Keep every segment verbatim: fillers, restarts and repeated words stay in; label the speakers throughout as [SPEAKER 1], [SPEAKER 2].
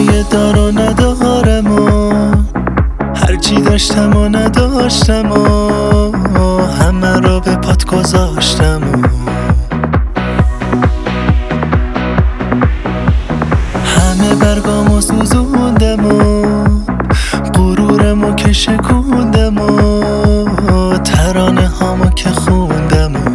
[SPEAKER 1] همه دار و ندارم و هرچی داشتم و نداشتم و همه رو به پات گذاشتم و همه برگامو سوزوندم و غرورمو که شکوندم و ترانه هامو که خوندم و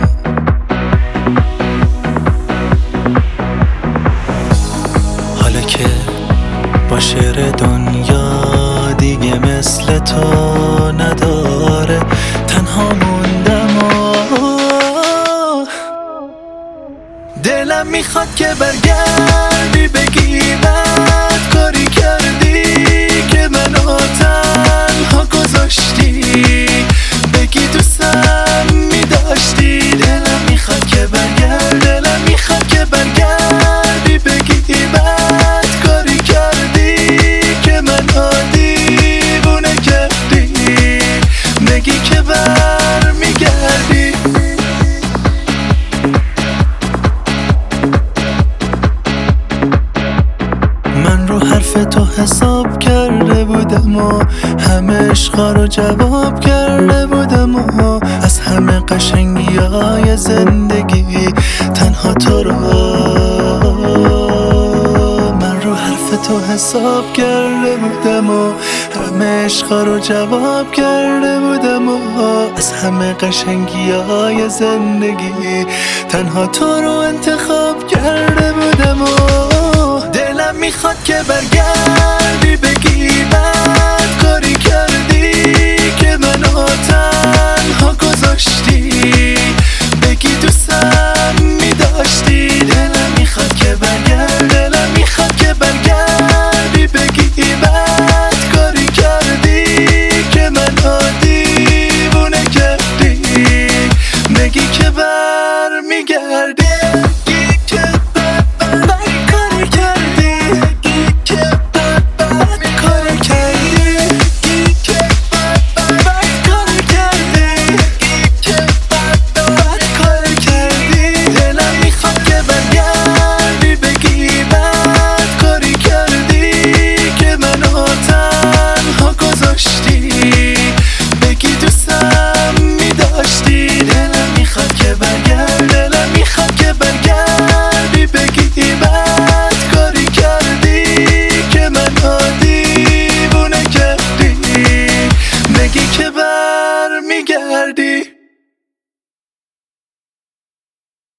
[SPEAKER 1] حالا که با شعر دنیا دیگه مثل تو نداره، تنها موندم و دلم میخواد که برگردی بگی بد کاری کردی که منو تنها گذاشتی، بگی دوستم میداشتی. دلم میخواد که برگرد، دلم میخواد که برگردی بگی بد کاری کردی که منو دیوونه کردی، بگی که بر میگردی. من رو حرف تو حساب کرده بودم و همه عشقا رو جواب کرده بودم و از همه قشنگی های زندگی تنها تو رو من رو حرف تو حساب کرده بودم و همه عشقا رو جواب کرده بودم و از همه قشنگی های زندگی تنها تو رو انتخاب کرده بودم و دلم میخواد که برگردی بگی بد کاری کردی که منو تنها گذاشتی، بگی دوستم میداشتی. دلم میخواد که برگرد، دلم میخواد که برگردی بگی بد کاری کردی که منو دیوونه کردی، بگی که بر میگردی.